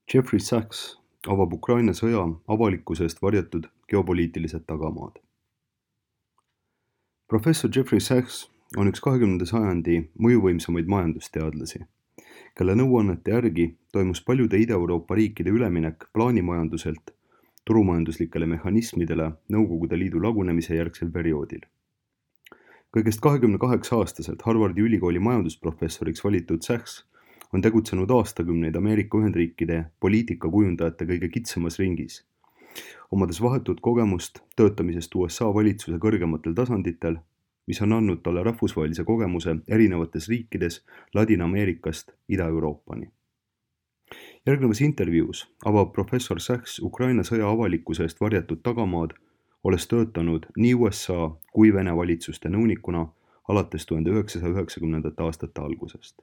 Jeffrey Sachs avab Ukraina sõja avalikkuse eest varjatud geopoliitilised tagamaad. Professor Jeffrey Sachs on üks 20. sajandi mõjuvõimsamaid majandusteadlasi, kelle nõuannete järgi toimus paljude Ida-Euroopa riikide üleminek plaanimajanduselt turumajanduslikele mehhanismidele Nõukogude Liidu lagunemise järgsel perioodil. Kõigest 28-aastaselt Harvardi ülikooli majandusprofessoriks valitud Sachs on tegutsenud aastakümneid Ameerika Ühendriikide poliitikakujundajate kõige kitsamas ringis, omades vahetut kogemust töötamisest USA valitsuse kõrgematel tasanditel, mis on andnud talle rahvusvahelise kogemuse erinevates riikides Ladina-Ameerikast Ida-Euroopani. Järgnevas intervjuus avab professor Sachs Ukraina sõja avalikkuse eest varjatud tagamaad, olles töötanud nii USA kui Vene valitsuste nõunikuna alates 1990. aastate algusest.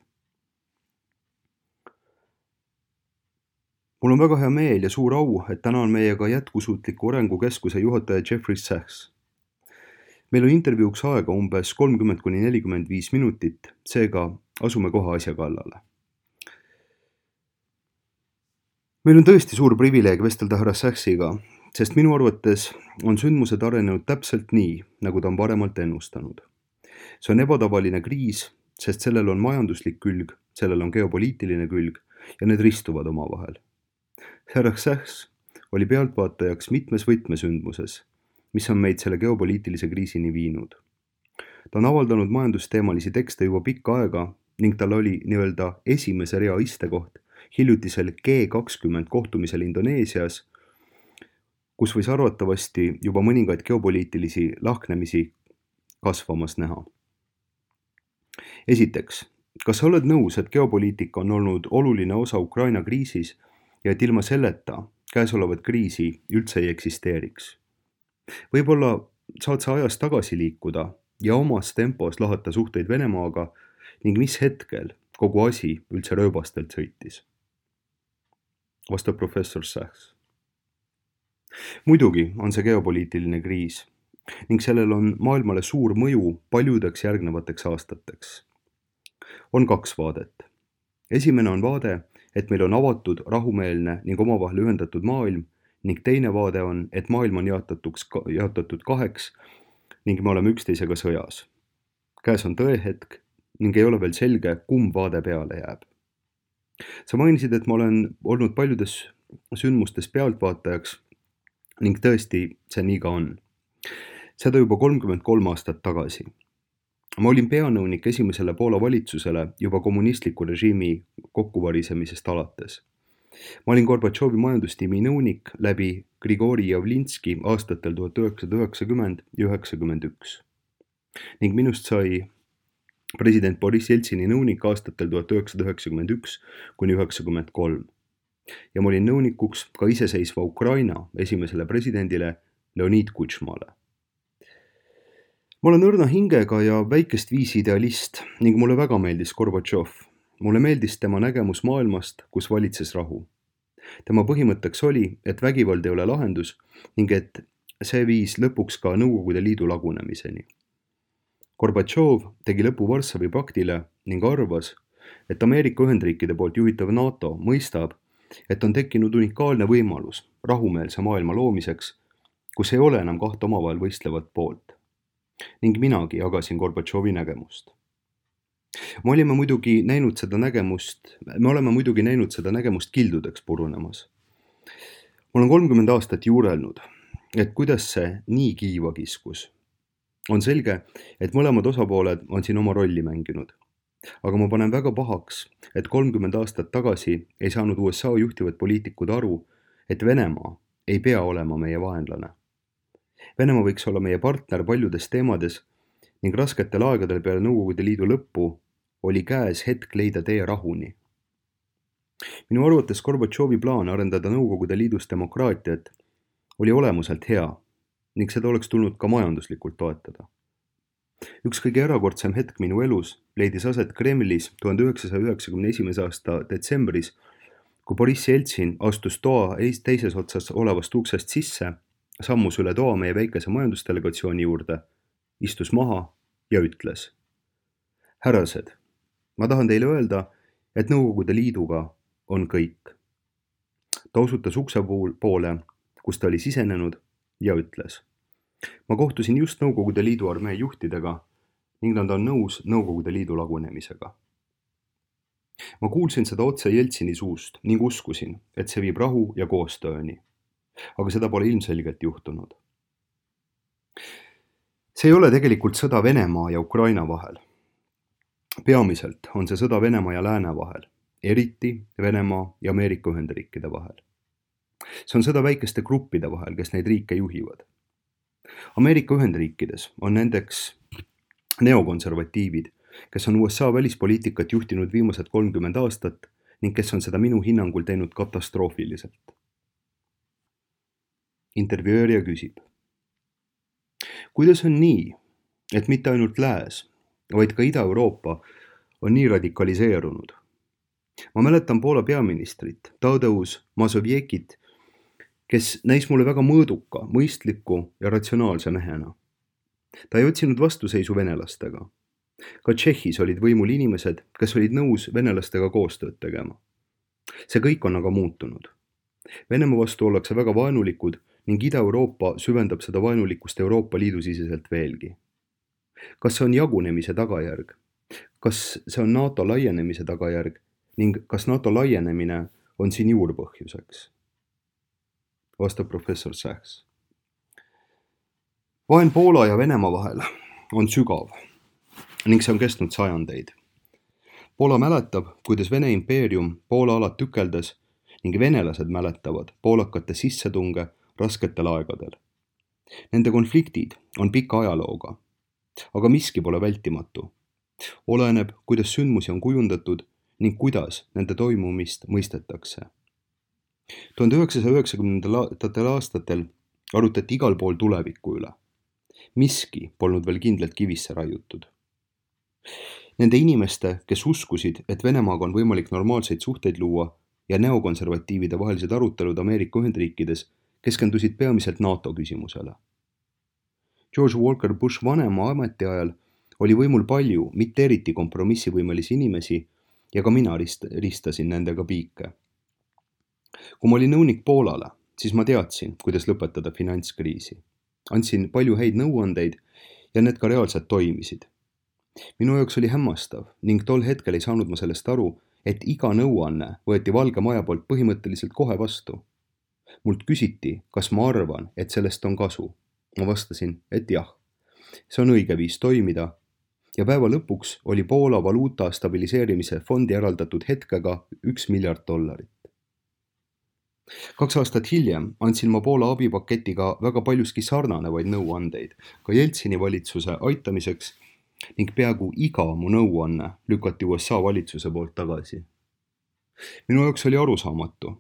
Mul on väga hea meel ja suur au, et täna on meiega jätkusuutliku arengukeskuse juhataja Jeffrey Sachs. Meil on intervjuuks aega umbes 30–45 minutit, seega asume kohe asja kallale. Meil on tõesti suur privileeg vestelda härra Sachsiga, sest minu arvates on sündmused arenenud täpselt nii, nagu ta on varemalt ennustanud. See on ebatavaline kriis, sest sellel on majanduslik külg, sellel on geopoliitiline külg ja need ristuvad omavahel. Härra Sachs oli pealtvaatajaks mitmes võtmesündmuses, mis on meid selle geopoliitilise kriisini viinud. Ta on avaldanud majandusteemalisi tekste juba pikka aega ning tal oli nii-öelda esimese rea istekoht hiljutisel G20 kohtumisel Indoneesias, kus võis arvatavasti juba mõningaid geopoliitilisi lahknemisi kasvamas näha. Esiteks, kas sa oled nõus, et geopoliitika on olnud oluline osa Ukraina kriisis ja et ilma selleta käesolevat kriisi üldse ei eksisteeriks? Võib-olla saad sa ajas tagasi liikuda ja omas tempos lahata suhteid Venemaaga ning mis hetkel kogu asi üldse rööbastelt sõitis? Vastab professor Sachs. Muidugi on see geopoliitiline kriis ning sellel on maailmale suur mõju paljudeks järgnevateks aastateks. On kaks vaadet. Esimene on vaade, et meil on avatud, rahumeelne ning omavahel ühendatud maailm ning teine vaade on, et maailm on jaotatud kaheks ning me oleme üksteisega sõjas. Käes on tõehetk ning ei ole veel selge, kumb vaade peale jääb. Sa mainisid, et ma olen olnud paljudes sündmustes pealtvaatajaks ning tõesti see nii ka on. Seda juba 33 aastat tagasi. Ma olin peanõunik esimesele Poola valitsusele juba kommunistliku režiimi kokkuvarisemisest alates. Ma olin Gorbatšovi majandustiimi nõunik läbi Grigori Javlinski aastatel 1990 ja 1991. Ning minust sai president Boris Jeltsini nõunik aastatel 1991 kuni 1993. Ja ma olin nõunikuks ka iseseisva Ukraina esimesele presidendile Leonid Kutšmale. Ma olen õrna hingega ja väikest viisi idealist ning mulle väga meeldis Gorbatšov. Mulle meeldis tema nägemus maailmast, kus valitses rahu. Tema põhimõtteks oli, et vägivald ei ole lahendus ning et see viis lõpuks ka Nõukogude Liidu lagunemiseni. Gorbatšov tegi lõpu Varssavi paktile ning arvas, et Ameerika Ühendriikide poolt juhitav NATO mõistab, et on tekkinud unikaalne võimalus rahumeelse maailma loomiseks, kus ei ole enam kahte omavahel võistlevat poolt. Ning minagi jagasin Gorbatšovi nägemust. Me oleme muidugi näinud seda nägemust kildudeks purunemas. Ma olen 30 aastat juurelnud, et kuidas see nii kiiva kiskus. On selge, et mõlemad osapooled on siin oma rolli mänginud. Aga ma panen väga pahaks, et 30 aastat tagasi ei saanud USA juhtivad poliitikud aru, et Venemaa ei pea olema meie vaenlane. Venemaa võiks olla meie partner paljudes teemades ning rasketel aegadel peale Nõukogude Liidu lõppu oli käes hetk leida tee rahuni. Minu arvates Gorbatšovi plaan arendada Nõukogude Liidus demokraatiat oli olemuselt hea ning seda oleks tulnud ka majanduslikult toetada. Üks kõige erakordsem hetk minu elus leidis aset Kremlis 1991. aasta detsembris, kui Boris Jeltsin astus toa teises otsas olevast uksest sisse, sammus üle toa meie väikese majandusdelegatsiooni juurde, istus maha ja ütles: Härrased, ma tahan teile öelda, et Nõukogude Liiduga on kõik. Ta osutas ukse poole, kus ta oli sisenenud ja ütles: ma kohtusin just Nõukogude Liidu armee juhtidega ning nad on nõus Nõukogude Liidu lagunemisega. Ma kuulsin seda otse Jeltsini suust ning uskusin, et see viib rahu ja koostööni. Aga seda pole ilmselgelt juhtunud. See ei ole tegelikult sõda Venemaa ja Ukraina vahel. Peamiselt on see sõda Venemaa ja Lääne vahel, eriti Venemaa ja Ameerika Ühendriikide vahel. See on sõda väikeste gruppide vahel, kes neid riike juhivad. Ameerika Ühendriikides on nendeks neokonservatiivid, kes on USA välispoliitikat juhtinud viimased 30 aastat ning kes on seda minu hinnangul teinud katastroofiliselt. Intervjueerija küsib: kuidas on nii, et mitte ainult Lääs, vaid ka Ida-Euroopa on nii radikaliseerunud? Ma mäletan Poola peaministrit, Tadeusz Mazowiekit, kes näis mulle väga mõõduka, mõistliku ja ratsionaalse mehena. Ta ei otsinud vastuseisu venelastega. Ka Tšehhis olid võimul inimesed, kes olid nõus venelastega koostööd tegema. See kõik on aga muutunud. Venemaa vastu ollakse väga vaenulikud ning Ida-Euroopa süvendab seda vaenulikkust Euroopa Liidu siseselt veelgi. Kas see on jagunemise tagajärg? Kas see on NATO laienemise tagajärg ning kas NATO laienemine on siin juurpõhjuseks? Vastab professor Sachs. Vaen Poola ja Venemaa vahel on sügav ning see on kestnud sajandeid. Poola mäletab, kuidas Vene impeerium Poola alad tükeldas ning venelased mäletavad poolakate sissetunge rasketel aegadel. Nende konfliktid on pika ajalooga, aga miski pole vältimatu. Oleneb, kuidas sündmusi on kujundatud ning kuidas nende toimumist mõistetakse. 1990. aastatel arutati igal pool tuleviku üle. Miski polnud veel kindlalt kivisse raiutud. Nende inimeste, kes uskusid, et Venemaaga on võimalik normaalseid suhteid luua ja neokonservatiivide vahelised arutelud Ameerika Ühendriikides keskendusid peamiselt NATO küsimusele. George Walker Bush vanema ametiajal oli võimul palju mitte eriti kompromissivõimelisi inimesi ja ka mina ristasin nendega piike. Kui ma olin nõunik Poolale, siis ma teadsin, kuidas lõpetada finantskriisi. Andsin palju häid nõuandeid ja need ka reaalselt toimisid. Minu jaoks oli hämmastav ning tol hetkel ei saanud ma sellest aru, et iga nõuanne võeti Valge Maja poolt põhimõtteliselt kohe vastu. Mult küsiti, kas ma arvan, et sellest on kasu. Ma vastasin, et jah, see on õige viis toimida ja päeva lõpuks oli Poola valuuta stabiliseerimise fondi eraldatud hetkega $1 miljard. 2 aastat hiljem andsin ma Poola abipaketiga väga paljuski sarnanevaid nõuandeid ka Jeltsini valitsuse aitamiseks ning peaaegu iga mu nõuanne lükati USA valitsuse poolt tagasi. Minu jaoks oli arusaamatu.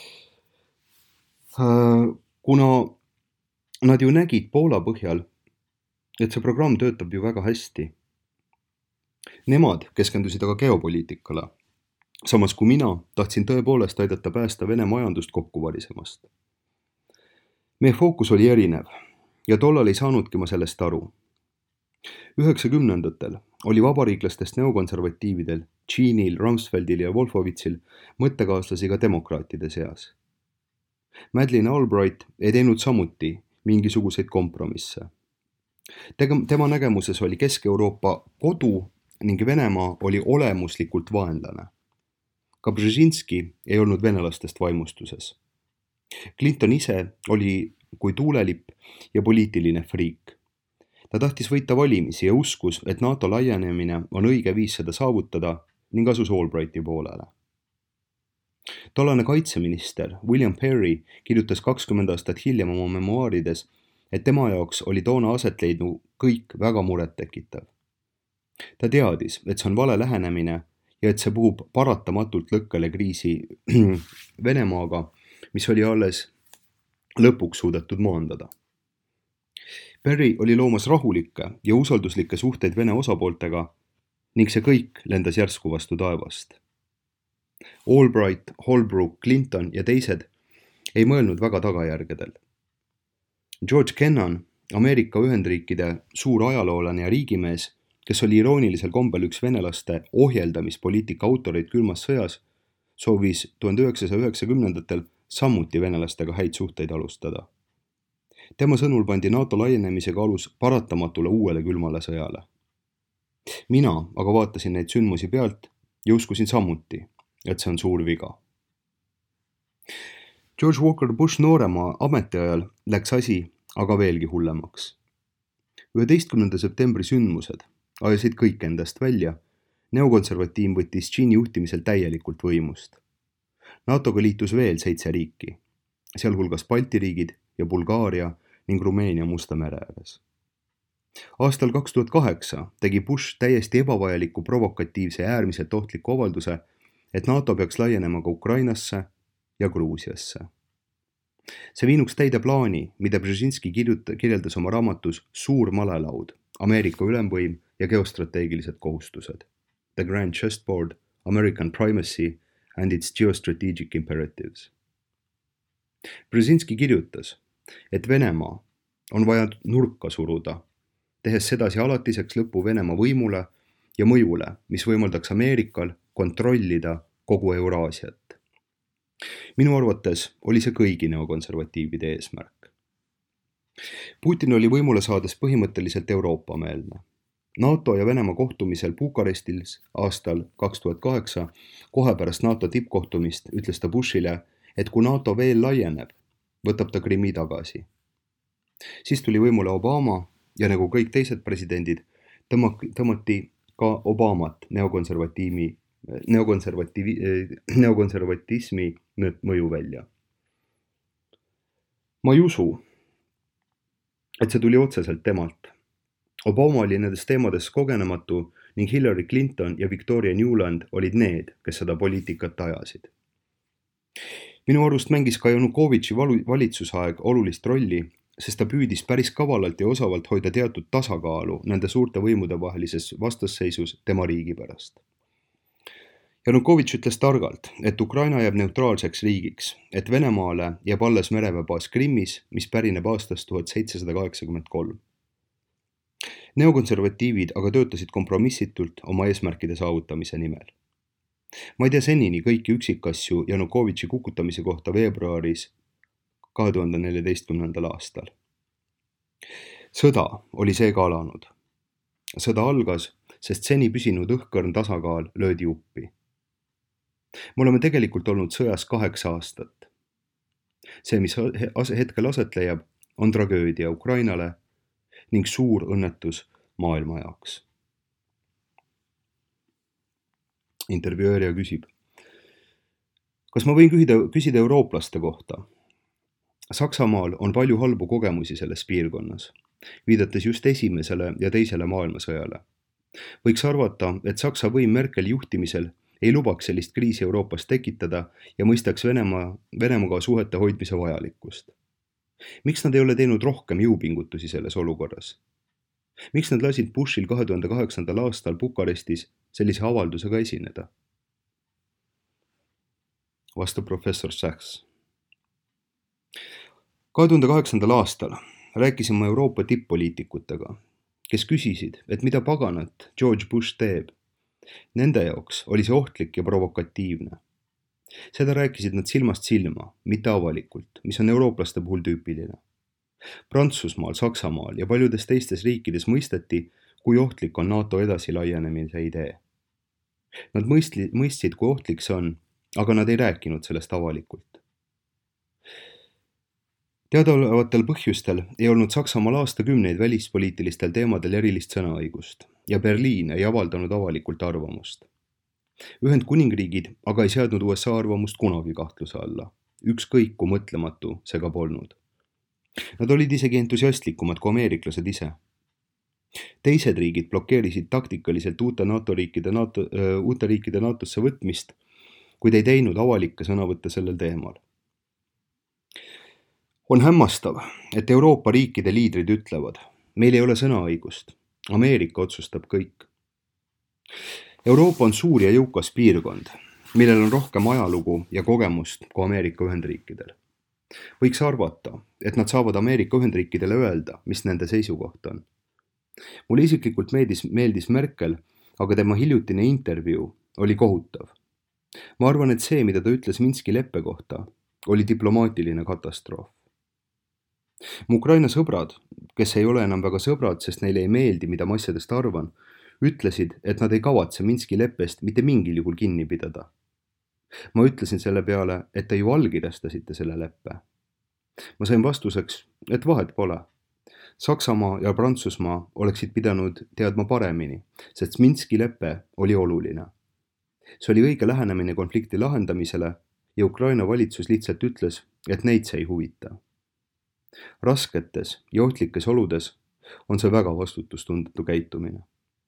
Kuna nad ju nägid Poola põhjal, et see programm töötab ju väga hästi. Nemad keskendusid aga geopoliitikale, samas kui mina tahtsin tõepoolest aidata päästa Vene majandust kokkuvarisemast. Meie fookus oli erinev ja tollal ei saanudki ma sellest aru. 90ndatel oli vabariiklastest neokonservatiividel, Cheneyl, Rumsfeldil ja Wolfowitsil mõttekaaslasi ka demokraatide seas. Madeleine Albright ei teinud samuti mingisuguseid kompromisse. Tema nägemuses oli Kesk-Euroopa kodu ning Venemaa oli olemuslikult vaenlane. Ka Brzezinski ei olnud venelastest vaimustuses. Clinton ise oli kui tuulelipp ja poliitiline friik. Ta tahtis võita valimisi ja uskus, et NATO laienemine on õige viis seda saavutada ning asus Albrighti poolele. Tollane kaitseminister William Perry kirjutas 20 aastat hiljem oma memuaarides, et tema jaoks oli toona aset leidnud kõik väga muret tekitav. Ta teadis, et see on vale lähenemine ja et see puhub paratamatult lõkkele kriisi Venemaaga, mis oli alles lõpuks suudetud maandada. Perry oli loomas rahulikke ja usalduslikke suhteid Vene osapooltega ning see kõik lendas järsku vastu taevast. Albright, Holbrooke, Clinton ja teised ei mõelnud väga tagajärgedel. George Kennan, Ameerika Ühendriikide suur ajaloolane ja riigimees, kes oli iroonilisel kombel üks venelaste ohjeldamispoliitika autoreid külmas sõjas, soovis 1990ndatel samuti venelastega häid suhteid alustada. Tema sõnul pandi NATO laienemisega alus paratamatule uuele külmale sõjale. Mina aga vaatasin neid sündmusi pealt ja uskusin samuti, et see on suur viga. George Walker Bush noorema ametiajal läks asi aga veelgi hullemaks. 11. septembri sündmused ajasid kõik endast välja, neokonservatiiv võttis Cheney juhtimisel täielikult võimust. NATO-ga liitus veel 7 riiki, sealhulgas Balti riigid ja Bulgaaria ning Rumeenia Musta mere ääres. Aastal 2008 tegi Bush täiesti ebavajaliku provokatiivse ja äärmiselt ohtliku avalduse, et NATO peaks laienema ka Ukrainasse ja Gruusiasse. See viinuks täide plaani, mida Brzezinski kirjeldas oma raamatus Suur malelaud, Ameerika ülemvõim ja geostrateegilised kohustused. The Grand Chessboard, American Primacy and its Geostrategic Imperatives. Brzezinski kirjutas, et Venemaa on vaja nurka suruda, tehes sedasi alatiseks lõpu Venemaa võimule ja mõjule, mis võimaldaks Ameerikal kontrollida kogu Euraasiat. Minu arvates oli see kõigi neokonservatiivide eesmärk. Putin oli võimule saades põhimõtteliselt Euroopa-meelne. NATO ja Venemaa kohtumisel Bukarestis aastal 2008, kohe pärast NATO tippkohtumist, ütles ta Bushile, et kui NATO veel laieneb, võtab ta Krimmi tagasi. Siis tuli võimule Obama ja nagu kõik teised presidendid, tõmmati ka Obamat neokonservatismi mõju välja. Ma ei usu, et see tuli otseselt temalt. Obama oli nendes teemades kogenematu ning Hillary Clinton ja Victoria Nuland olid need, kes seda poliitikat ajasid. Minu arust mängis ka Janukovitši valitsusaeg olulist rolli, sest ta püüdis päris kavalalt ja osavalt hoida teatud tasakaalu nende suurte võimude vahelises vastasseisus tema riigi pärast. Janukovitš ütles targalt, et Ukraina jääb neutraalseks riigiks, et Venemaale jääb alles mereväebaas Krimmis, mis pärineb aastast 1783. Neokonservatiivid aga töötasid kompromissitult oma eesmärkide saavutamise nimel. Ma ei tea senini kõiki üksikasju Janukovitši kukutamise kohta veebruaris 2014. aastal. Sõda oli seega alanud. Sõda algas, sest seni püsinud õhkõrn tasakaal löödi uppi. Me oleme tegelikult olnud sõjas 8 aastat. See, mis hetkel aset leiab, on tragöödia Ukrainale ning suur õnnetus maailma jaoks. Intervjueerija küsib, kas ma võin küsida eurooplaste kohta? Saksamaal on palju halbu kogemusi selles piirkonnas, viidates just esimesele ja teisele maailmasõjale. Võiks arvata, et Saksa võim Merkeli juhtimisel ei lubaks sellist kriisi Euroopas tekitada ja mõistaks Venemaaga suhete hoidmise vajalikkust. Miks nad ei ole teinud rohkem jõupingutusi selles olukorras? Miks nad lasid Bushil 2008. aastal Bukarestis sellise avaldusega esineda? Vastab professor Sachs. 2008. aastal rääkisin ma Euroopa tipp-poliitikutega, kes küsisid, et mida paganat George Bush teeb. Nende jaoks oli see ohtlik ja provokatiivne. Seda rääkisid nad silmast silma, mitte avalikult, mis on eurooplaste puhul tüüpiline. Prantsusmaal, Saksamaal ja paljudes teistes riikides mõisteti, kui ohtlik on NATO edasi laienemise idee. Nad mõistsid, kui ohtlik see on, aga nad ei rääkinud sellest avalikult. Teadaolevatel põhjustel ei olnud Saksamaal aastakümneid välispoliitilistel teemadel erilist sõnaõigust ja Berliin ei avaldanud avalikult arvamust. Ühendkuningriigid aga ei seadnud USA arvamust kunagi kahtluse alla, ükskõik kui mõtlematu see ka polnud. Nad olid isegi entusiastlikumad kui ameeriklased ise. Teised riigid blokeerisid taktikaliselt uute riikide NATOsse võtmist, kuid ei teinud avalikke sõnavõtte sellel teemal. On hämmastav, et Euroopa riikide liidrid ütlevad, meil ei ole sõnaõigust, Ameerika otsustab kõik. Euroopa on suur ja jõukas piirkond, millel on rohkem ajalugu ja kogemust kui Ameerika Ühendriikidel. Võiks arvata, et nad saavad Ameerika Ühendriikidele öelda, mis nende seisukoht on. Mulle isiklikult meeldis Merkel, aga tema hiljutine intervjuu oli kohutav. Ma arvan, et see, mida ta ütles Minski leppe kohta, oli diplomaatiline katastroof. Mu Ukraina sõbrad, kes ei ole enam väga sõbrad, sest neile ei meeldi, mida ma asjadest arvan, ütlesid, et nad ei kavatse Minski leppest mitte mingil juhul kinni pidada. Ma ütlesin selle peale, et te ju allkirjastasite selle leppe. Ma sain vastuseks, et vahet pole. Saksamaa ja Prantsusmaa oleksid pidanud teadma paremini, sest Minski lepe oli oluline. See oli õige lähenemine konflikti lahendamisele ja Ukraina valitsus lihtsalt ütles, et neid see ei huvita. Rasketes ja ohtlikes oludes on see väga vastutustundetu käitumine.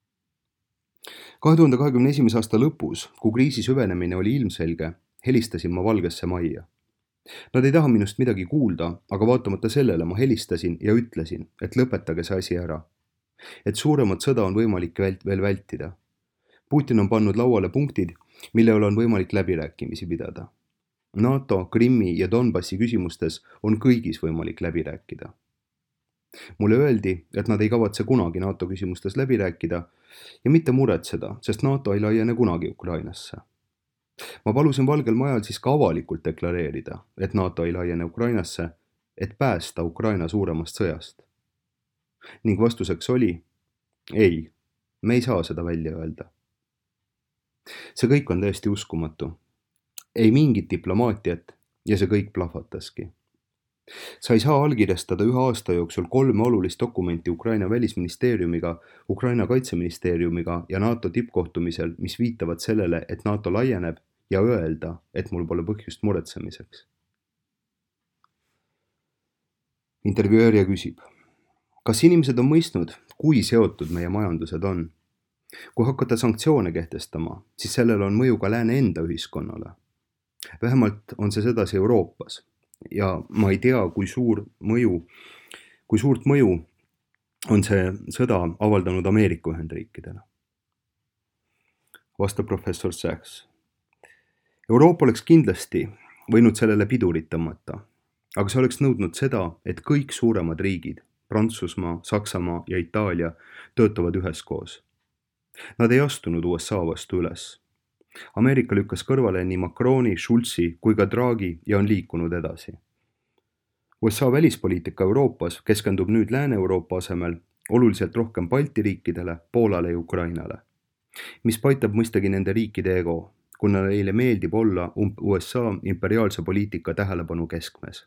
2021. aasta lõpus, kui kriisi süvenemine oli ilmselge, helistasin ma Valgesse Majja. Nad ei taha minust midagi kuulda, aga vaatamata sellele ma helistasin ja ütlesin, et lõpetage see asi ära. Et suuremat sõda on võimalik veel vältida. Putin on pannud lauale punktid, mille üle on võimalik läbirääkimisi pidada. NATO, Krimmi ja Donbassi küsimustes on kõigis võimalik läbi rääkida. Mulle öeldi, et nad ei kavatse kunagi NATO küsimustes läbi rääkida ja mitte muretseda, sest NATO ei laiene kunagi Ukrainasse. Ma palusin Valgel Majal siis ka avalikult deklareerida, et NATO ei laiene Ukrainasse, et päästa Ukraina suuremast sõjast. Ning vastuseks oli, ei, me ei saa seda välja öelda. See kõik on täiesti uskumatu. Ei mingit diplomaatiat ja see kõik plahvataski. Sa ei saa allkirjastada 1 aasta jooksul 3 olulist dokumenti Ukraina välisministeeriumiga, Ukraina kaitseministeeriumiga ja NATO tippkohtumisel, mis viitavad sellele, et NATO laieneb ja öelda, et mul pole põhjust muretsemiseks. Intervjueerija küsib, kas inimesed on mõistnud, kui seotud meie majandused on? Kui hakata sanktsioone kehtestama, siis sellel on mõju ka lääne enda ühiskonnale. Vähemalt on see sedasi Euroopas ja ma ei tea, kui suurt mõju on see sõda avaldanud Ameerika Ühendriikidele. Vastab professor Sachs. Euroopa oleks kindlasti võinud sellele pidurit tõmmata, aga see oleks nõudnud seda, et kõik suuremad riigid, Prantsusmaa, Saksamaa ja Itaalia, töötavad üheskoos. Nad ei astunud USA vastu üles. Ameerika lükkas kõrvale nii Macroni, Schulzi kui ka Draghi ja on liikunud edasi. USA välispoliitika Euroopas keskendub nüüd Lääne-Euroopa asemel oluliselt rohkem Balti riikidele, Poolale ja Ukrainale, mis paitab mõistagi nende riikide ego, kuna neile meeldib olla USA imperiaalse poliitika tähelepanu keskmes.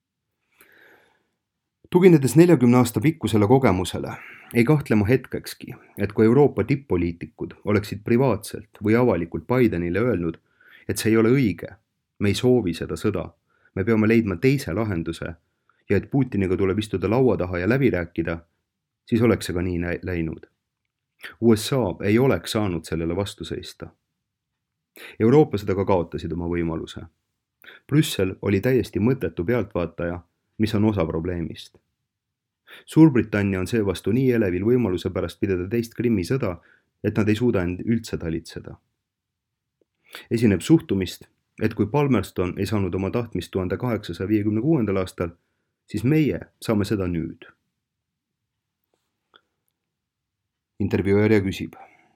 Tuginedes 40 aasta pikkusele kogemusele, ei kahtle ma hetkekski, et kui Euroopa tipp-poliitikud oleksid privaatselt või avalikult Bidenile öelnud, et see ei ole õige, me ei soovi seda sõda, me peame leidma teise lahenduse ja et Putiniga tuleb istuda laua taha ja läbi rääkida, siis oleks see ka nii läinud. USA ei oleks saanud sellele vastu seista. Eurooplased aga kaotasid oma võimaluse. Brüssel oli täiesti mõttetu pealtvaataja, mis on osa probleemist. Suurbritannia on seevastu nii elevil võimaluse pärast pidada teist Krimmi sõda, et nad ei suuda end üldse talitseda. Esineb suhtumist, et kui Palmerston ei saanud oma tahtmist 1856. aastal, siis meie saame seda nüüd. Intervjueerija küsib.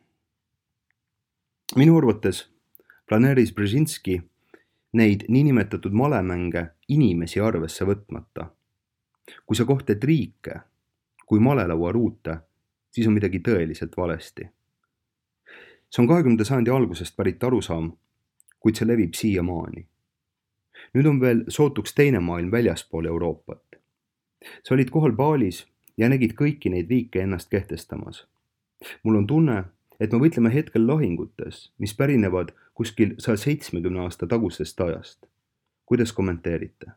Minu arvates planeeris Brzezinski neid niinimetatud malemänge inimesi arvesse võtmata. Kui sa kohtled riike kui malelauaruute, siis on midagi tõeliselt valesti. See on 20. sajandi algusest pärit arusaam, kuid see levib siiamaani. Nüüd on veel sootuks teine maailm väljaspool Euroopat. Sa olid kohal Balis ja nägid kõiki neid riike ennast kehtestamas. Mul on tunne, et me võitleme hetkel lahingutes, mis pärinevad kuskil 170 aasta tagusest ajast. Kuidas kommenteerite?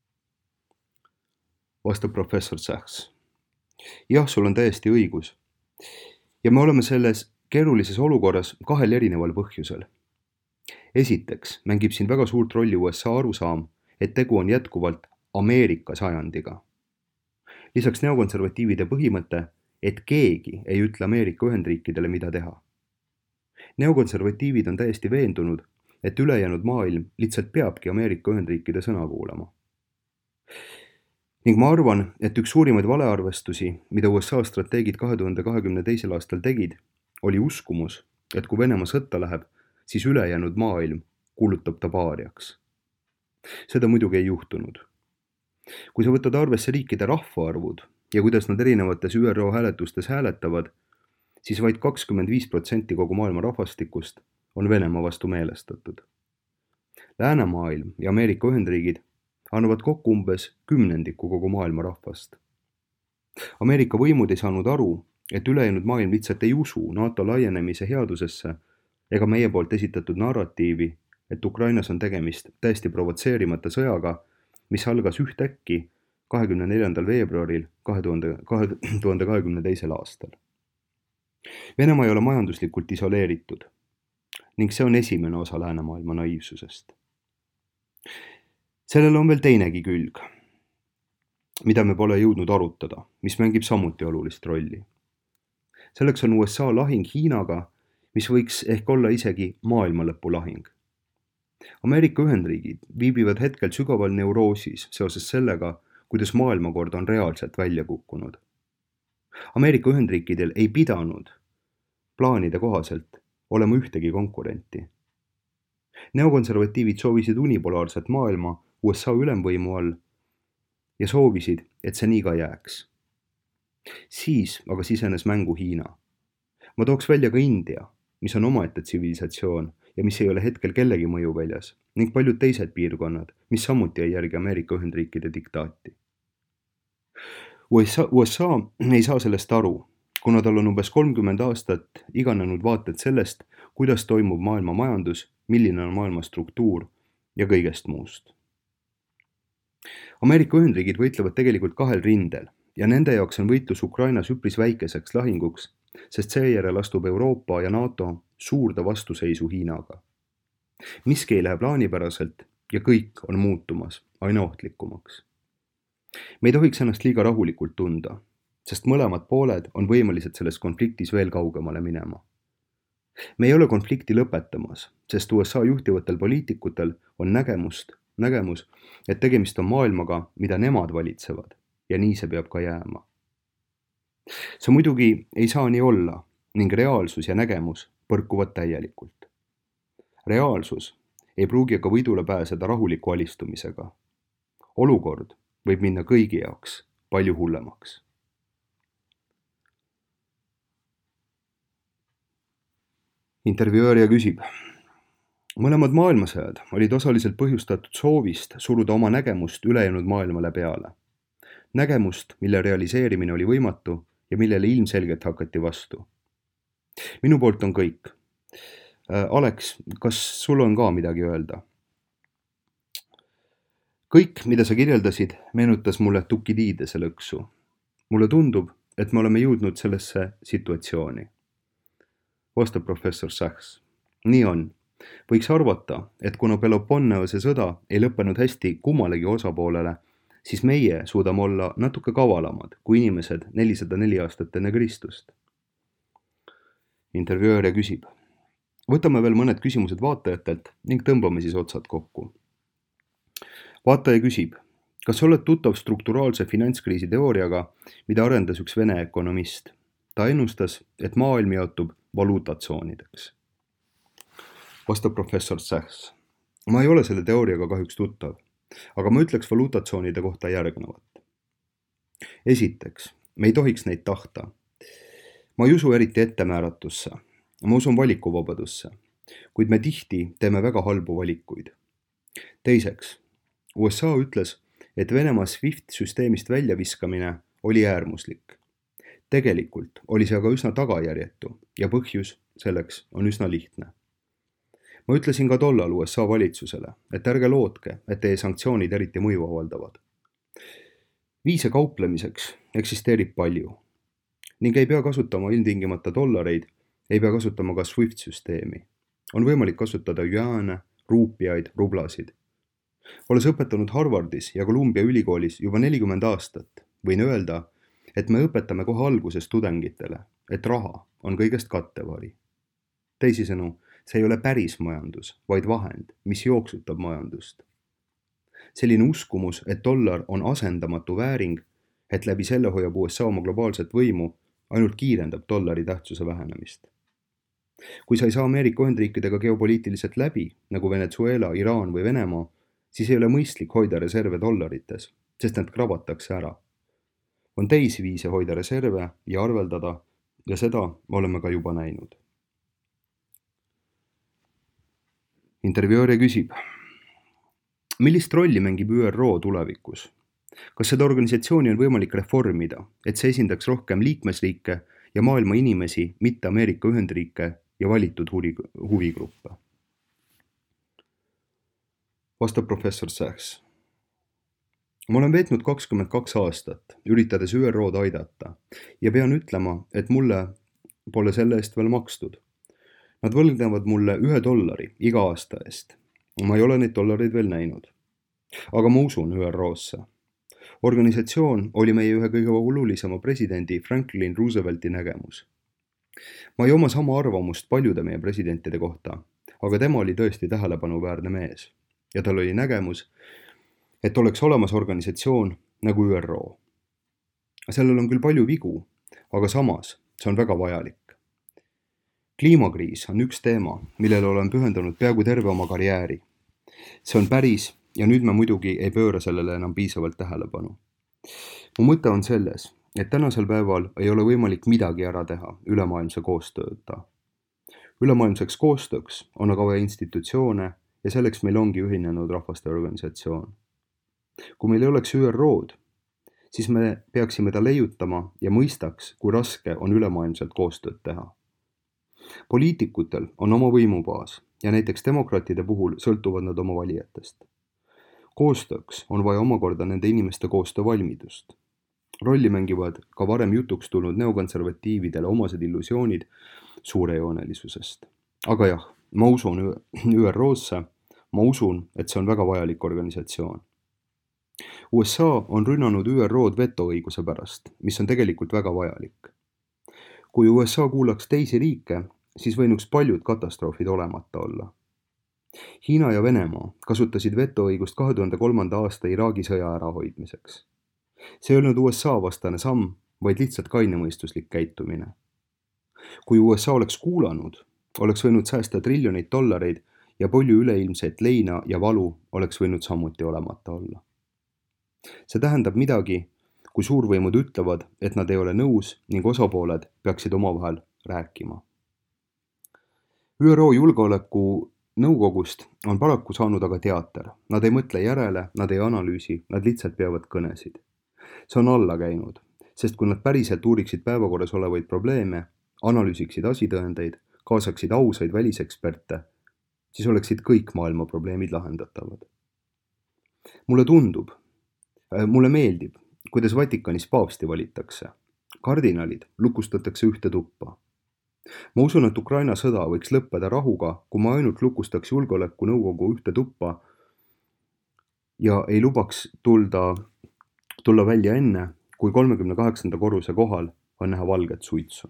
Vastab professor Sachs. Jah, sul on täiesti õigus. Ja me oleme selles keerulises olukorras 2 erineval põhjusel. Esiteks mängib siin väga suurt rolli USA arusaam, et tegu on jätkuvalt Ameerika sajandiga. Lisaks neokonservatiivide põhimõte, et keegi ei ütle Ameerika Ühendriikidele, mida teha. Neokonservatiivid on täiesti veendunud, et ülejäänud maailm lihtsalt peabki Ameerika Ühendriikide sõna kuulama. Ning ma arvan, et üks suurimaid valearvestusi, mida USA strateegid 2022. aastal tegid, oli uskumus, et kui Venemaa sõtta läheb, siis ülejäänud maailm kuulutab ta paariaks. Seda muidugi ei juhtunud. Kui sa võtad arvesse riikide rahvaarvud ja kuidas nad erinevates ÜRO hääletustes hääletavad, siis vaid 25% kogu maailma rahvastikust on Venemaa vastu meelestatud. Läänemaailm ja Ameerika Ühendriigid annavad kokku umbes 10% kogu maailma rahvast. Ameerika võimud ei saanud aru, et ülejäänud maailm lihtsalt ei usu NATO laienemise headusesse ega meie poolt esitatud narratiivi, et Ukrainas on tegemist täiesti provotseerimata sõjaga, mis algas ühtäkki 24. veebruaril 2022. aastal. Venemaa ei ole majanduslikult isoleeritud ning see on esimene osa läänemaailma naiivsusest. Sellel on veel teinegi külg, mida me pole jõudnud arutada, mis mängib samuti olulist rolli. Selleks on USA lahing Hiinaga, mis võiks ehk olla isegi maailmalõpu lahing. Ameerika Ühendriigid viibivad hetkel sügaval neuroosis seoses sellega, kuidas maailmakord on reaalselt välja kukkunud. Ameerika Ühendriikidel ei pidanud plaanide kohaselt olema ühtegi konkurenti. Neokonservatiivid soovisid unipolaarset maailma USA ülemvõimu all ja soovisid, et see nii ka jääks. Siis aga sisenes mängu Hiina. Ma tooks välja ka India, mis on omaette tsivilisatsioon ja mis ei ole hetkel kellegi mõjuväljas, ning paljud teised piirkonnad, mis samuti ei järgi Ameerika Ühendriikide diktaati. USA ei saa sellest aru, kuna tal on umbes 30 aastat iganenud vaated sellest, kuidas toimub maailma majandus, milline on maailma struktuur ja kõigest muust. Ameerika Ühendriigid võitlevad tegelikult kahel rindel ja nende jaoks on võitlus Ukrainas üpris väikeseks lahinguks, sest seejärel astub Euroopa ja NATO suurde vastuseisu Hiinaga. Miski ei lähe plaanipäraselt ja kõik on muutumas aina ohtlikumaks. Me ei tohiks ennast liiga rahulikult tunda, sest mõlemad pooled on võimelised selles konfliktis veel kaugemale minema. Me ei ole konflikti lõpetamas, sest USA juhtivatel poliitikutel on nägemus, et tegemist on maailmaga, mida nemad valitsevad ja nii see peab ka jääma. See muidugi ei saa nii olla ning reaalsus ja nägemus põrkuvad täielikult. Reaalsus ei pruugi aga võidule pääseda rahuliku alistumisega. Olukord võib minna kõigi jaoks palju hullemaks. Intervjueerija küsib. Mõlemad maailmasõjad olid osaliselt põhjustatud soovist suruda oma nägemust ülejäänud maailmale peale. Nägemust, mille realiseerimine oli võimatu ja millele ilmselgelt hakati vastu. Minu poolt on kõik. Alex, kas sul on ka midagi öelda? Kõik, mida sa kirjeldasid, meenutas mulle Tukididese lõksu. Mulle tundub, et me oleme jõudnud sellesse situatsiooni. Vastab professor Sachs. Nii on. Võiks arvata, et kuna Peloponneose sõda ei lõppenud hästi kummalegi osapoolele, siis meie suudame olla natuke kavalamad kui inimesed 404 aastat enne Kristust. Intervjueerija küsib. Võtame veel mõned küsimused vaatajatelt ning tõmbame siis otsad kokku. Vaataja küsib, kas sa oled tuttav strukturaalse finantskriisi teooriaga, mida arendas üks Vene ökonomist? Ta ennustas, et maailm jaotub valuutatsoonideks. Vastab professor Sachs. Ma ei ole selle teooriaga kahjuks tuttav, aga ma ütleks valuutatsoonide kohta järgnevat. Esiteks, me ei tohiks neid tahta. Ma ei usu eriti ettemääratusse, ma usun valikuvabadusse, kuid me tihti teeme väga halbu valikuid. Teiseks, USA ütles, et Venemaa SWIFT-süsteemist väljaviskamine oli äärmuslik. Tegelikult oli see aga üsna tagajärjetu ja põhjus selleks on üsna lihtne. Ma ütlesin ka tollal USA valitsusele, et ärge lootke, et teie sanktsioonid eriti mõju avaldavad. Viise kauplemiseks eksisteerib palju ning ei pea kasutama ilmtingimata dollareid, ei pea kasutama ka SWIFT-süsteemi. On võimalik kasutada jüaane, ruupiaid, rublasid. Olles õpetanud Harvardis ja Columbia ülikoolis juba 40 aastat, võin öelda, et me õpetame kohe alguses tudengitele, et raha on kõigest kattevari. Teisisõnu, see ei ole päris majandus, vaid vahend, mis jooksutab majandust. Selline uskumus, et dollar on asendamatu vääring, et läbi selle hoiab USA oma globaalset võimu, ainult kiirendab dollari tähtsuse vähenemist. Kui sa ei saa Ameerika Ühendriikidega geopoliitiliselt läbi, nagu Venezuela, Iraan või Venemaa, siis ei ole mõistlik hoida reserve dollarites, sest need krabatakse ära. On teisi viise hoida reserve ja arveldada ja seda oleme ka juba näinud. Intervjueerija küsib, millist rolli mängib ÜRO tulevikus? Kas seda organisatsiooni on võimalik reformida, et see esindaks rohkem liikmesriike ja maailma inimesi, mitte Ameerika Ühendriike ja valitud huvigruppe? Vastab professor Sachs. Ma olen veetnud 22 aastat, üritades ÜRO-d aidata ja pean ütlema, et mulle pole selle eest veel makstud. Nad võlgnevad mulle $1 iga aasta eest. Ma ei ole neid dollareid veel näinud. Aga ma usun ÜRO-sse. Organisatsioon oli meie ühe kõige olulisema presidendi Franklin Roosevelti nägemus. Ma ei oma sama arvamust paljude meie presidentide kohta, aga tema oli tõesti tähelepanuväärne mees ja tal oli nägemus, et oleks olemas organisatsioon nagu ÜRO. Sellel on küll palju vigu, aga samas see on väga vajalik. Kliimakriis on üks teema, millele olen pühendanud peaaegu terve oma karjääri. See on päris ja nüüd me muidugi ei pööra sellele enam piisavalt tähelepanu. Mu mõte on selles, et tänasel päeval ei ole võimalik midagi ära teha ülemaailmse koostööta. Ülemaailmseks koostööks on aga vaja institutsioone ja selleks meil ongi Ühinenud Rahvaste Organisatsioon. Kui meil ei oleks ÜRO-d, siis me peaksime ta leiutama ja mõistaks, kui raske on ülemaailmselt koostööd teha. Poliitikutel on oma võimubaas ja näiteks demokraatide puhul sõltuvad nad oma valijatest. Koostööks on vaja omakorda nende inimeste koostöövalmidust. Rolli mängivad ka varem jutuks tulnud neokonservatiividele omased illusioonid suurejoonelisusest. Aga jah, ma usun ÜRO-sse, ma usun, et see on väga vajalik organisatsioon. USA on rünnanud ÜRO-d vetoõiguse pärast, mis on tegelikult väga vajalik. Kui USA kuulaks teisi riike, siis võinuks paljud katastroofid olemata olla. Hiina ja Venemaa kasutasid vetoõigust 2003. aasta Iraagi sõja ärahoidmiseks. See ei olnud USA vastane samm, vaid lihtsalt kainemõistuslik käitumine. Kui USA oleks kuulanud, oleks võinud säästa triljoneid dollareid ja palju üleilmset leina ja valu oleks võinud samuti olemata olla. See tähendab midagi, kui suurvõimud ütlevad, et nad ei ole nõus ning osapooled peaksid omavahel rääkima. ÜRO Julgeolekunõukogust on paraku saanud aga teater. Nad ei mõtle järele, nad ei analüüsi, nad lihtsalt peavad kõnesid. See on alla käinud, sest kui nad päriselt uuriksid päevakorras olevaid probleeme, analüüsiksid asitõendeid, kaasaksid ausaid väliseksperte, siis oleksid kõik maailma probleemid lahendatavad. Mulle meeldib, kuidas Vatikanis paavsti valitakse. Kardinalid lukustatakse ühte tuppa. Ma usun, et Ukraina sõda võiks lõppeda rahuga, kui ma ainult lukustaks Julgeolekunõukogu ühte tuppa ja ei lubaks tulla välja enne, kui 38. korruse kohal on näha valget suitsu.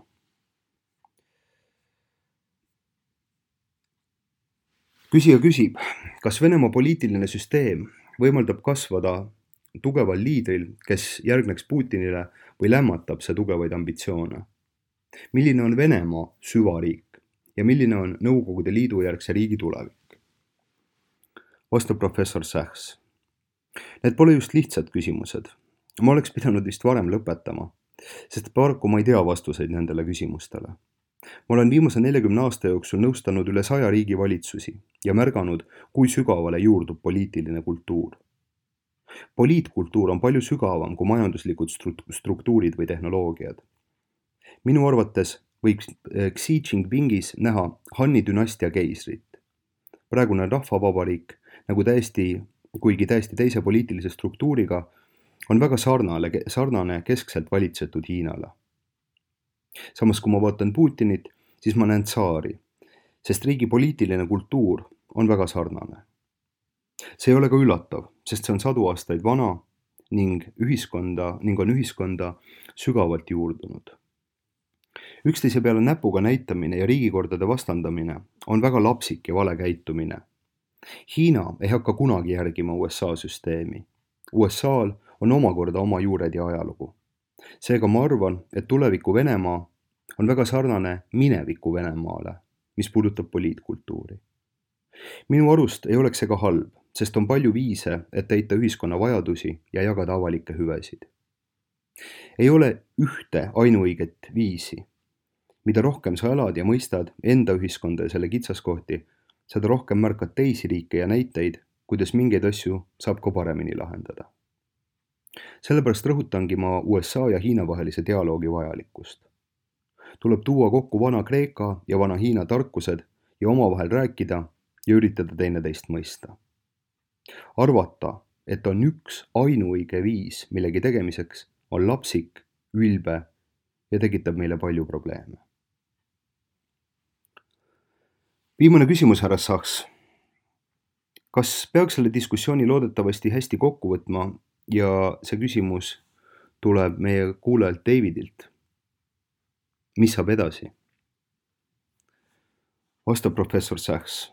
Küsija küsib, kas Venemaa poliitiline süsteem võimaldab kasvada tugeval liidril, kes järgneks Putinile või lämmatab see tugevaid ambitsioone? Milline on Venemaa süvariik ja milline on Nõukogude Liidu järgse riigi tulevik? Vastab professor Sachs. Need pole just lihtsad küsimused. Ma oleks pidanud vist varem lõpetama, sest paraku ma ei tea vastuseid nendele küsimustele. Ma olen viimase 40 aasta jooksul nõustanud üle 100 riigi valitsusi ja märganud, kui sügavale juurdub poliitiline kultuur. Poliitkultuur on palju sügavam kui majanduslikud struktuurid või tehnoloogiad. Minu arvates võiks Xi Jinpingis näha Hanni dünastia keisrit. Praegune rahvavabariik, kuigi täiesti teise poliitilise struktuuriga, on väga sarnane keskselt valitsetud Hiinale. Samas kui ma vaatan Putinit, siis ma näen tsaari, sest riigi poliitiline kultuur on väga sarnane. See ei ole ka üllatav, sest see on 100 aastaid vana ning on ühiskonda sügavalt juurdunud. Üksteise peale näpuga näitamine ja riigikordade vastandamine on väga lapsik ja vale käitumine. Hiina ei hakka kunagi järgima USA süsteemi. USA-l on omakorda oma juured ja ajalugu. Seega ma arvan, et tuleviku Venemaa on väga sarnane mineviku Venemaale, mis puudutab poliitkultuuri. Minu arust ei oleks see ka halb, sest on palju viise, et täita ühiskonna vajadusi ja jagada avalikke hüvesid. Ei ole ühte ainuõiget viisi. Mida rohkem sa elad ja mõistad enda ühiskonda ja selle kitsaskohti, seda rohkem märkad teisi riike ja näiteid, kuidas mingeid asju saab ka paremini lahendada. Sellepärast rõhutangi ma USA ja Hiina vahelise dialoogi vajalikkust. Tuleb tuua kokku vana Kreeka ja vana Hiina tarkused ja omavahel rääkida ja üritada teineteist mõista. Arvata, et on üks ainuõige viis millegi tegemiseks, on lapsik, ülbe ja tekitab meile palju probleeme. Viimane küsimus, härra Sachs. Kas peaks selle diskussiooni loodetavasti hästi kokku võtma ja see küsimus tuleb meie kuulajalt Davidilt? Mis saab edasi? Vastab professor Sachs.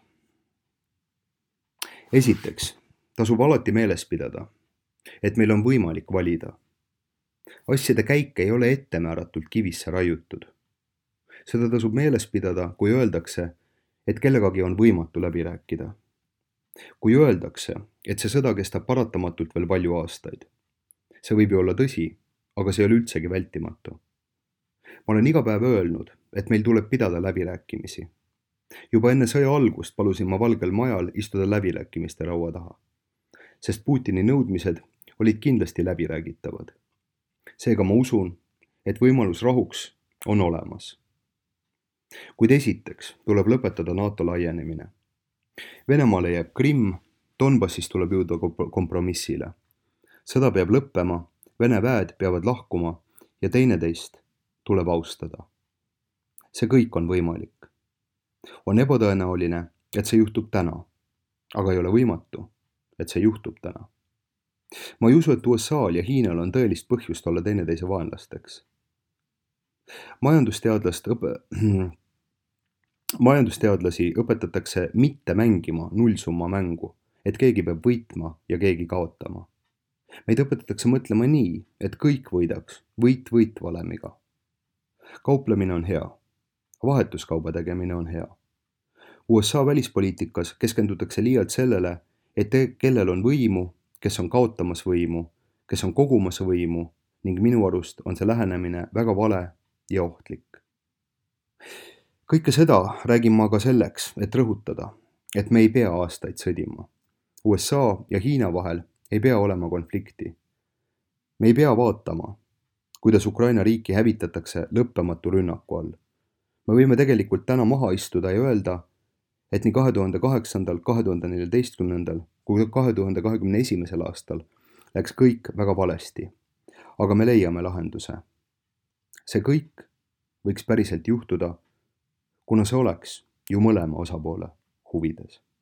Esiteks, tasub alati meeles pidada, et meil on võimalik valida. Asjade käik ei ole ettemääratult kivisse raiutud. Seda tasub meeles pidada, kui öeldakse, et kellegagi on võimatu läbi rääkida. Kui öeldakse, et see sõda kestab paratamatult veel palju aastaid. See võib ju olla tõsi, aga see ei ole üldsegi vältimatu. Ma olen iga päev öelnud, et meil tuleb pidada läbirääkimisi. Juba enne sõja algust palusin ma Valgel Majal istuda läbirääkimiste laua taha, sest Putini nõudmised olid kindlasti läbiräägitavad. Seega ma usun, et võimalus rahuks on olemas. Kuid esiteks tuleb lõpetada NATO laienemine. Venemaale jääb Krimm, Donbassis tuleb jõuda kompromissile. Sõda peab lõppema, Vene väed peavad lahkuma ja teineteist tuleb austada. See kõik on võimalik. On ebatõenäoline, et see juhtub täna, aga ei ole võimatu, et see juhtub täna. Ma ei usu, et USA-l ja Hiinal on tõelist põhjust olla teineteise vaenlasteks. Majandusteadlasi õpetatakse mitte mängima nullsumma mängu, et keegi peab võitma ja keegi kaotama. Meid õpetatakse mõtlema nii, et kõik võidaks võit-võit valemiga. Kauplemine on hea. Vahetuskauba tegemine on hea. USA välispoliitikas keskendutakse liialt sellele, et kellel on võimu, kes on kaotamas võimu, kes on kogumas võimu ning minu arust on see lähenemine väga vale ja ohtlik. Kõike seda räägin ma ka selleks, et rõhutada, et me ei pea aastaid sõdima. USA ja Hiina vahel ei pea olema konflikti. Me ei pea vaatama, kuidas Ukraina riiki hävitatakse lõppematu rünnaku all. Me võime tegelikult täna maha istuda ja öelda, et nii 2008., 2014. kui 2021. aastal läks kõik väga valesti, aga me leiame lahenduse. See kõik võiks päriselt juhtuda, kuna see oleks ju mõlema osapoole huvides.